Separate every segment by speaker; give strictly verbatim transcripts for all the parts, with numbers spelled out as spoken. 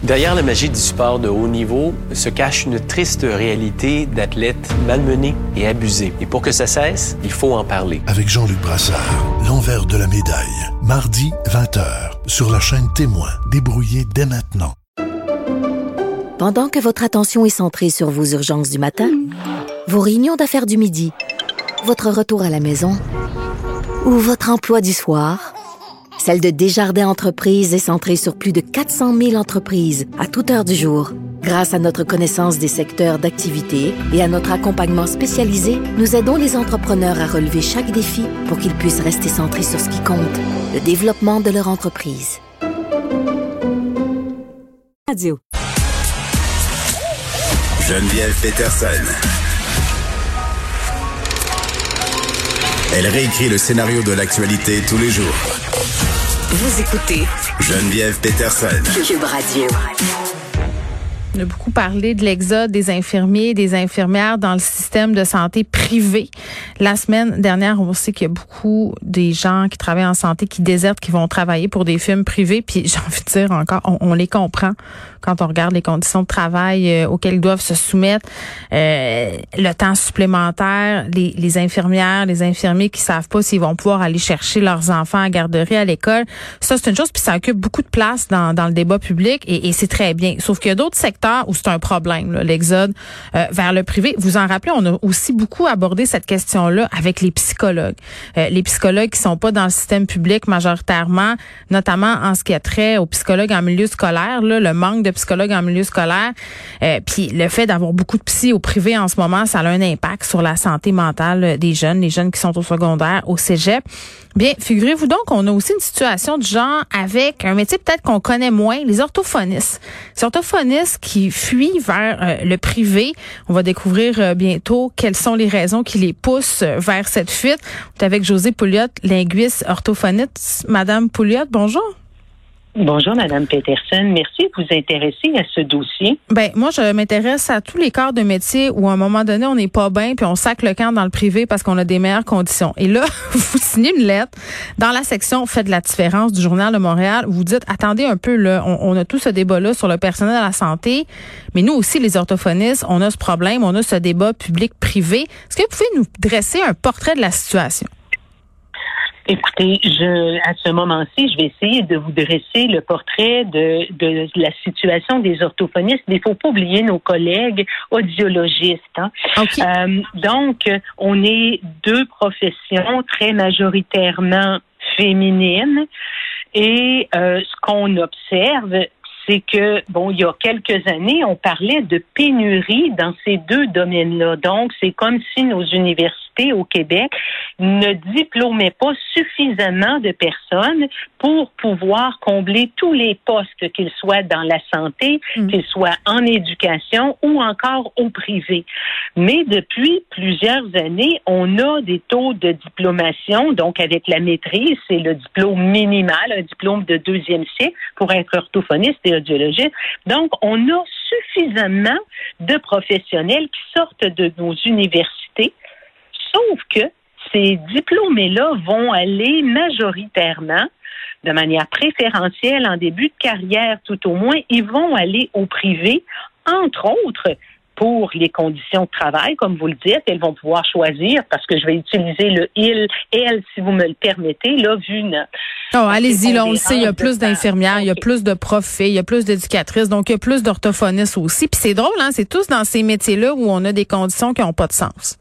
Speaker 1: Derrière la magie du sport de haut niveau se cache une triste réalité d'athlètes malmenés et abusés. Et pour que ça cesse, il faut en parler.
Speaker 2: Avec Jean-Luc Brassard, l'envers de la médaille. Mardi, vingt heures, sur la chaîne Témoin. Débrouillez dès maintenant.
Speaker 3: Pendant que votre attention est centrée sur vos urgences du matin, vos réunions d'affaires du midi, votre retour à la maison ou votre emploi du soir, celle de Desjardins Entreprises est centrée sur plus de quatre cent mille entreprises à toute heure du jour. Grâce à notre connaissance des secteurs d'activité et à notre accompagnement spécialisé, nous aidons les entrepreneurs à relever chaque défi pour qu'ils puissent rester centrés sur ce qui compte, le développement de leur entreprise. Radio.
Speaker 4: Geneviève Peterson. Elle réécrit le scénario de l'actualité tous les jours.
Speaker 5: Vous écoutez
Speaker 4: Geneviève Peterson.
Speaker 5: Cube Radio.
Speaker 6: On a beaucoup parlé de l'exode des infirmiers et des infirmières dans le système de santé privé. La semaine dernière, on sait qu'il y a beaucoup des gens qui travaillent en santé qui désertent, qui vont travailler pour des firmes privées. Puis j'ai envie de dire encore, on, on les comprend quand on regarde les conditions de travail euh, auxquelles ils doivent se soumettre, euh, le temps supplémentaire, les, les infirmières, les infirmiers qui savent pas s'ils vont pouvoir aller chercher leurs enfants à garderie, à l'école. Ça, c'est une chose, puis ça occupe beaucoup de place dans, dans le débat public et, et c'est très bien. Sauf qu'il y a d'autres secteurs où c'est un problème, là, l'exode euh, vers le privé. Vous en rappelez, on a aussi beaucoup abordé cette question-là avec les psychologues. Euh, les psychologues qui sont pas dans le système public majoritairement, notamment en ce qui a trait aux psychologues en milieu scolaire, là, le manque de psychologues en milieu scolaire, euh, puis le fait d'avoir beaucoup de psy au privé en ce moment, ça a un impact sur la santé mentale des jeunes, les jeunes qui sont au secondaire, au cégep. Bien, figurez-vous donc qu'on a aussi une situation du genre avec un métier peut-être qu'on connaît moins, les orthophonistes. Les orthophonistes qui fuient vers euh, le privé. On va découvrir euh, bientôt quelles sont les raisons qui les poussent euh, vers cette fuite. On est avec Josée Pouliot, linguiste orthophoniste. Madame Pouliot, bonjour.
Speaker 7: Bonjour, Madame Peterson. Merci de vous intéresser à ce dossier.
Speaker 6: Ben, moi, je m'intéresse à tous les corps de métier où, à un moment donné, on n'est pas bien puis on sac le camp dans le privé parce qu'on a des meilleures conditions. Et là, vous signez une lettre dans la section Faites la différence du Journal de Montréal. Vous dites, attendez un peu, là, on, on a tout ce débat-là sur le personnel de la santé, mais nous aussi, les orthophonistes, on a ce problème, on a ce débat public-privé. Est-ce que vous pouvez nous dresser un portrait de la situation?
Speaker 7: Écoutez, je, à ce moment-ci, je vais essayer de vous dresser le portrait de, de la situation des orthophonistes, mais il ne faut pas oublier nos collègues audiologistes. Hein.
Speaker 6: Okay.
Speaker 7: Euh, donc, on est deux professions très majoritairement féminines et euh, ce qu'on observe, c'est que, bon, il y a quelques années, on parlait de pénurie dans ces deux domaines-là. Donc, c'est comme si nos universités au Québec ne diplômaient pas suffisamment de personnes pour pouvoir combler tous les postes, qu'ils soient dans la santé, mmh. qu'ils soient en éducation ou encore au privé. Mais depuis plusieurs années, on a des taux de diplomation, donc avec la maîtrise, c'est le diplôme minimal, un diplôme de deuxième cycle pour être orthophoniste et audiologiste. Donc, on a suffisamment de professionnels qui sortent de nos universités, sauf que ces diplômés-là vont aller majoritairement, de manière préférentielle en début de carrière tout au moins, ils vont aller au privé, entre autres, pour les conditions de travail, comme vous le dites, elles vont pouvoir choisir, parce que je vais utiliser le « il », « elle », si vous me le permettez, là, vu notre...
Speaker 6: Oh, allez-y, là, on le sait, il y a plus d'infirmières, il y a plus de profs, il y a plus d'éducatrices, donc il y a plus d'orthophonistes aussi. Puis c'est drôle, hein, c'est tous dans ces métiers-là où on a des conditions qui n'ont pas de sens.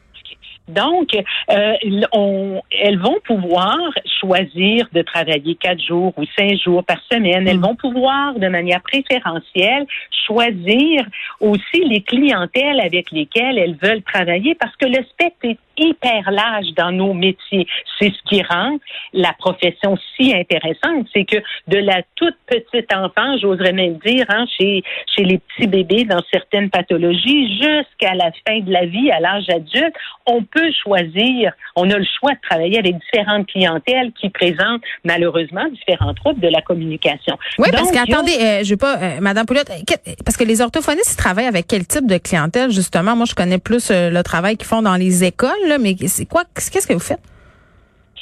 Speaker 7: Donc, euh, on, elles vont pouvoir choisir de travailler quatre jours ou cinq jours par semaine. Elles vont pouvoir, de manière préférentielle, choisir aussi les clientèles avec lesquelles elles veulent travailler parce que le spectre est hyper large dans nos métiers. C'est ce qui rend la profession si intéressante. C'est que de la toute petite enfance, j'oserais même dire, hein, chez, chez les petits bébés dans certaines pathologies, jusqu'à la fin de la vie, à l'âge adulte, on peut choisir, on a le choix de travailler avec différentes clientèles qui présentent malheureusement différents troubles de la communication.
Speaker 6: Oui, Donc, parce qu'attendez, a... euh, je veux pas, euh, Madame Pouliot, parce que les orthophonistes, ils travaillent avec quel type de clientèle, justement? Moi, je connais plus euh, le travail qu'ils font dans les écoles, là, mais c'est quoi, qu'est-ce que vous faites?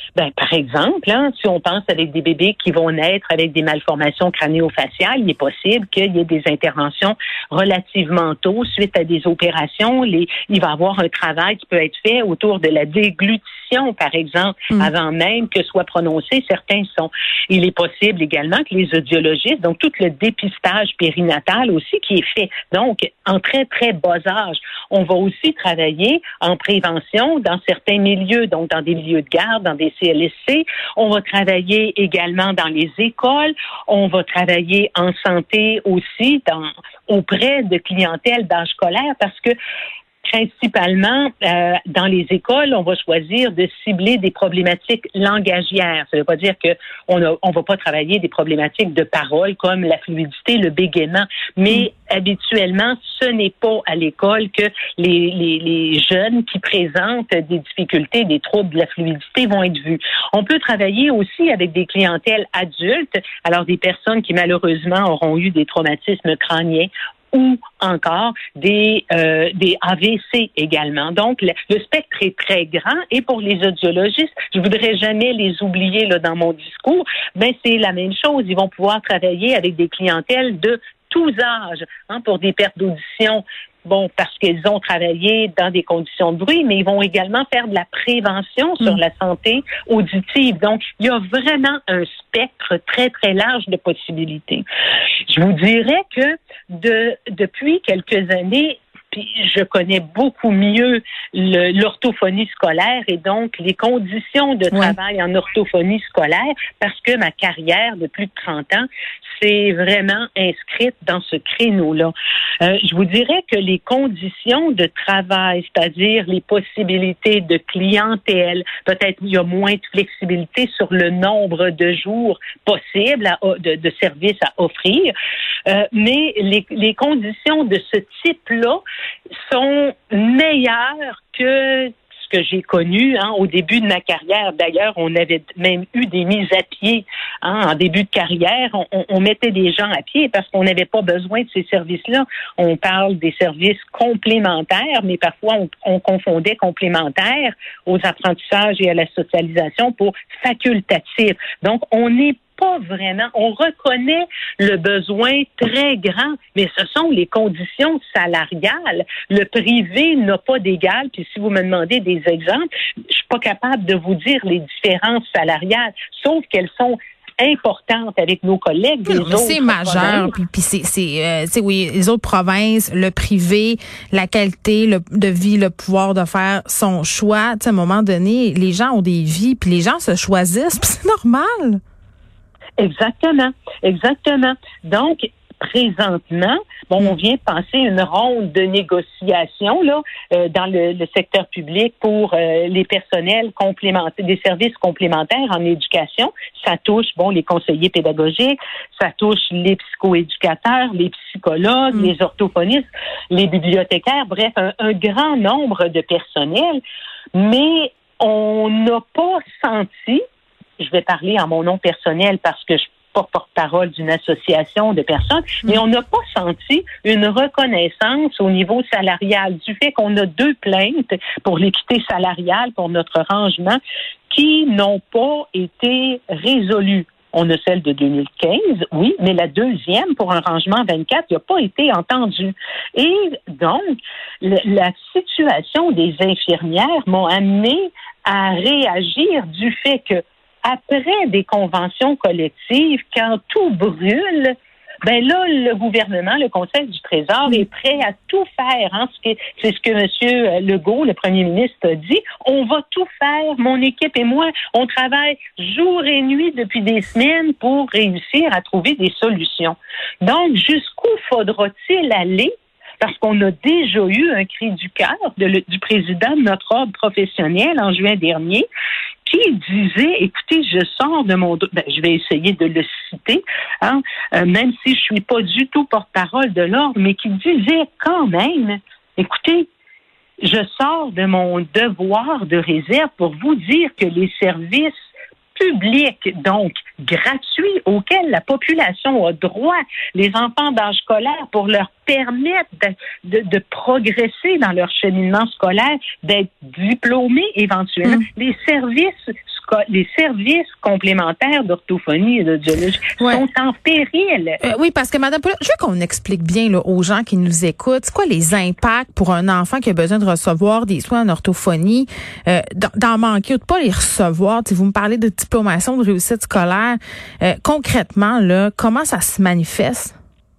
Speaker 7: Ben, par exemple, hein, si on pense avec des bébés qui vont naître avec des malformations crânio-faciales, il est possible qu'il y ait des interventions relativement tôt suite à des opérations. Les, il va y avoir un travail qui peut être fait autour de la déglutition, par exemple, mmh. avant même que soient prononcés certains sons. Il est possible également que les audiologistes, donc tout le dépistage périnatal aussi qui est fait, donc en très, très bas âge. On va aussi travailler en prévention dans certains milieux, donc dans des milieux de garde, dans des C L S C. On va travailler également dans les écoles. On va travailler en santé aussi dans, auprès de clientèle d'âge scolaire parce que principalement, euh, dans les écoles, on va choisir de cibler des problématiques langagières. Ça ne veut pas dire qu'on ne on va pas travailler des problématiques de parole comme la fluidité, le bégaiement, mais mmh. habituellement, ce n'est pas à l'école que les, les, les jeunes qui présentent des difficultés, des troubles de la fluidité vont être vus. On peut travailler aussi avec des clientèles adultes, alors des personnes qui malheureusement auront eu des traumatismes crâniens ou encore des euh, des A V C également. Donc, le, le spectre est très grand et pour les audiologistes, je voudrais jamais les oublier là dans mon discours, ben c'est la même chose. Ils vont pouvoir travailler avec des clientèles de tous âges, hein, pour des pertes d'audition. Bon, parce qu'ils ont travaillé dans des conditions de bruit, mais ils vont également faire de la prévention sur mmh. la santé auditive. Donc, il y a vraiment un spectre très, très large de possibilités. Je vous dirais que de, depuis quelques années, puis je connais beaucoup mieux le, l'orthophonie scolaire et donc les conditions de travail ouais. en orthophonie scolaire parce que ma carrière de plus de trente ans s'est vraiment inscrite dans ce créneau-là. Euh, je vous dirais que les conditions de travail, c'est-à-dire les possibilités de clientèle, peut-être il y a moins de flexibilité sur le nombre de jours possibles à, de, de services à offrir, euh, mais les, les conditions de ce type-là sont meilleures que ce que j'ai connu hein, au début de ma carrière. D'ailleurs, on avait même eu des mises à pied hein, en début de carrière. On, on, on mettait des gens à pied parce qu'on n'avait pas besoin de ces services-là. On parle des services complémentaires, mais parfois on, on confondait complémentaires aux apprentissages et à la socialisation pour facultatif. Donc, on n'est pas vraiment. On reconnaît le besoin très grand, mais ce sont les conditions salariales. Le privé n'a pas d'égal. Puis si vous me demandez des exemples, je suis pas capable de vous dire les différences salariales, sauf qu'elles sont importantes avec nos collègues des autres.
Speaker 6: C'est majeur, puis, puis c'est, c'est, euh, c'est oui, les autres provinces, le privé, la qualité le, de vie, le pouvoir de faire son choix. Tu sais, à un moment donné, les gens ont des vies, puis les gens se choisissent, puis c'est normal.
Speaker 7: Exactement, exactement. Donc, présentement, bon, on vient de passer une ronde de négociations là euh, dans le, le secteur public pour euh, les personnels complémentaires, des services complémentaires en éducation. Ça touche, bon, les conseillers pédagogiques, ça touche les psychoéducateurs, les psychologues, mmh. les orthophonistes, les bibliothécaires, bref, un, un grand nombre de personnels. Mais on n'a pas senti, je vais parler en mon nom personnel parce que je suis pas porte-parole d'une association de personnes, mais on n'a pas senti une reconnaissance au niveau salarial du fait qu'on a deux plaintes pour l'équité salariale pour notre rangement qui n'ont pas été résolues. On a celle de deux mille quinze, oui, mais la deuxième pour un rangement vingt-quatre n'a pas été entendue. Et donc, le, la situation des infirmières m'a amené à réagir du fait que après des conventions collectives, quand tout brûle, ben là, le gouvernement, le Conseil du Trésor est prêt à tout faire. Hein, ce que, c'est ce que M. Legault, le premier ministre, a dit. On va tout faire. Mon équipe et moi, on travaille jour et nuit depuis des semaines pour réussir à trouver des solutions. Donc, jusqu'où faudra-t-il aller? Parce qu'on a déjà eu un cri du cœur de le, du président de notre ordre professionnel en juin dernier qui disait, écoutez, je sors de mon... Ben, je vais essayer de le citer, hein, euh, même si je suis pas du tout porte-parole de l'ordre, mais qui disait quand même, écoutez, je sors de mon devoir de réserve pour vous dire que les services publics, donc gratuits, auxquels la population a droit, les enfants d'âge scolaire, pour leur permettre de, de, de progresser dans leur cheminement scolaire, d'être diplômés éventuellement. Mmh. Les services sco- les services complémentaires d'orthophonie et d'audiologie
Speaker 6: ouais.
Speaker 7: sont en péril.
Speaker 6: Euh, oui, parce que Madame Pouliot, je veux qu'on explique bien là, aux gens qui nous écoutent, c'est quoi les impacts pour un enfant qui a besoin de recevoir des soins en orthophonie, euh, d'en manquer ou de pas les recevoir. T'sais, vous me parlez de diplomation, de réussite scolaire. Euh, concrètement, là, comment ça se manifeste?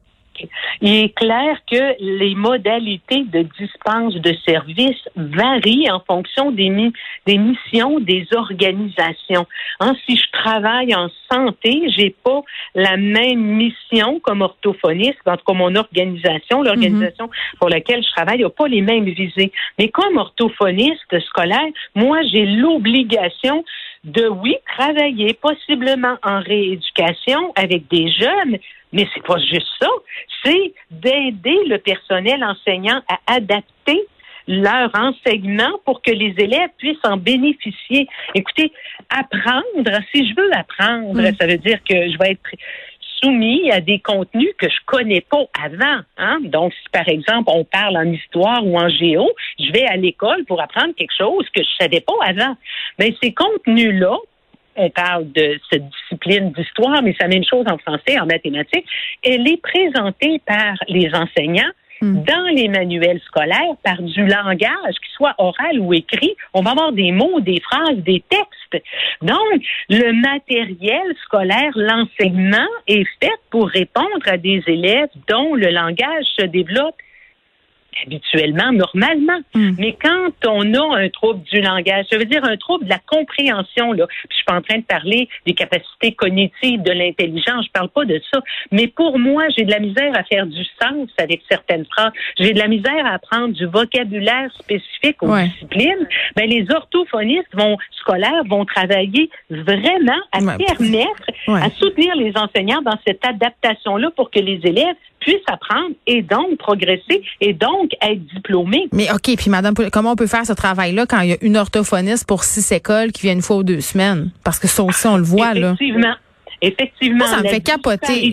Speaker 7: Il est clair que les modalités de dispense de services varient en fonction des, mi- des missions des organisations. Hein, si je travaille en santé, j'ai pas la même mission comme orthophoniste, en tout cas mon organisation, l'organisation mm-hmm. pour laquelle je travaille n'a pas les mêmes visées. Mais comme orthophoniste scolaire, moi j'ai l'obligation de, oui, travailler possiblement en rééducation avec des jeunes, mais c'est pas juste ça, c'est d'aider le personnel enseignant à adapter leur enseignement pour que les élèves puissent en bénéficier. Écoutez, apprendre, si je veux apprendre, mmh. ça veut dire que je vais être soumis à des contenus que je connais pas avant. Hein? Donc, si par exemple, on parle en histoire ou en géo, je vais à l'école pour apprendre quelque chose que je savais pas avant. Mais ces contenus-là, on parle de cette discipline d'histoire, mais c'est la même chose en français, en mathématiques, elle est présentée par les enseignants mmh. dans les manuels scolaires par du langage, qu'il soit oral ou écrit. On va avoir des mots, des phrases, des textes. Donc, le matériel scolaire, l'enseignement est fait pour répondre à des élèves dont le langage se développe habituellement, normalement. Mm. Mais quand on a un trouble du langage, ça veut dire un trouble de la compréhension, là, puis je suis pas en train de parler des capacités cognitives, de l'intelligence, je parle pas de ça. Mais pour moi, j'ai de la misère à faire du sens avec certaines phrases. J'ai de la misère à apprendre du vocabulaire spécifique aux ouais. disciplines. Ben, les orthophonistes vont, scolaires vont travailler vraiment à ouais. permettre, ouais. à soutenir les enseignants dans cette adaptation-là pour que les élèves puissent apprendre et donc progresser et donc être diplômés.
Speaker 6: Mais OK, puis Madame Pouliot, comment on peut faire ce travail-là quand il y a une orthophoniste pour six écoles qui vient une fois ou deux semaines? Parce que ça aussi, on le voit, là.
Speaker 7: Effectivement. Effectivement.
Speaker 6: Moi, ça me fait capoter.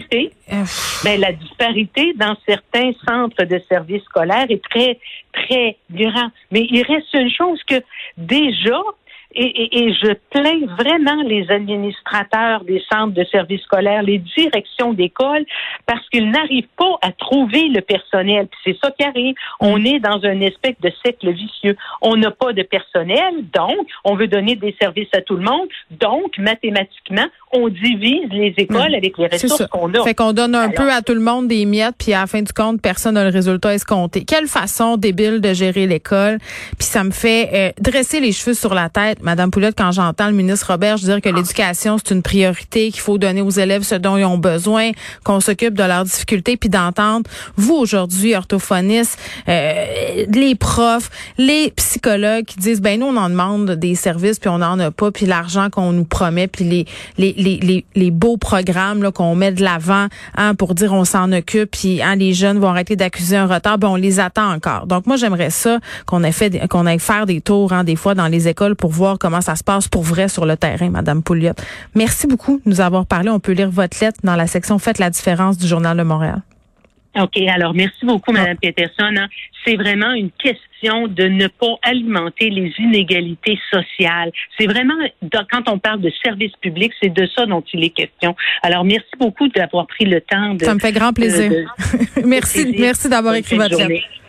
Speaker 7: Ben, la disparité dans certains centres de services scolaires est très, très grande. Mais il reste une chose que déjà, Et, et, et je plains vraiment les administrateurs des centres de services scolaires, les directions d'école, parce qu'ils n'arrivent pas à trouver le personnel. Puis c'est ça qui arrive. On est dans une espèce de cercle vicieux. On n'a pas de personnel, donc on veut donner des services à tout le monde. Donc, mathématiquement, on divise les écoles mmh. avec les ressources qu'on a.
Speaker 6: Fait qu'on donne un
Speaker 7: Alors,
Speaker 6: peu à tout le monde des miettes, puis à la fin du compte, personne n'a le résultat escompté. Quelle façon débile de gérer l'école. Puis ça me fait euh, dresser les cheveux sur la tête, Madame Pouliot, quand j'entends le ministre Roberge dire que l'éducation, c'est une priorité, qu'il faut donner aux élèves ce dont ils ont besoin, qu'on s'occupe de leurs difficultés, puis d'entendre, vous aujourd'hui, orthophonistes, euh, les profs, les psychologues qui disent, ben nous, on en demande des services, puis on n'en a pas, puis l'argent qu'on nous promet, puis les les les les, les beaux programmes là qu'on met de l'avant hein, pour dire on s'en occupe, puis hein, les jeunes vont arrêter d'accuser un retard, ben on les attend encore. Donc moi, j'aimerais ça qu'on ait fait qu'on aille faire des tours hein, des fois dans les écoles pour voir comment ça se passe pour vrai sur le terrain, Madame Pouliot. Merci beaucoup de nous avoir parlé. On peut lire votre lettre dans la section Faites la différence du Journal de Montréal.
Speaker 7: OK. Alors, merci beaucoup, Mme Peterson. C'est vraiment une question de ne pas alimenter les inégalités sociales. C'est vraiment, quand on parle de service public, c'est de ça dont il est question. Alors, merci beaucoup d'avoir pris le temps de...
Speaker 6: Ça me fait grand plaisir. De, de,
Speaker 7: de
Speaker 6: merci,
Speaker 7: plaisir.
Speaker 6: merci d'avoir écrit votre lettre.